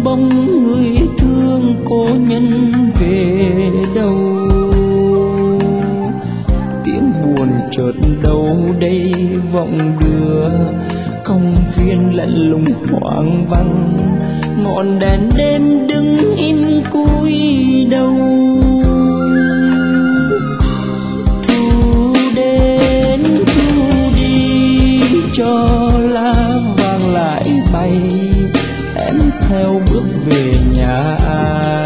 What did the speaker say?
bóng người thương cố nhân về đâu. Tiếng buồn chợt đâu đây vọng đưa, công viên lạnh lùng hoang vắng, ngọn đèn đêm đứng in cúi đầu. Thu đến thu đi cho lá vàng lại bay, em theo bước về nhà ai.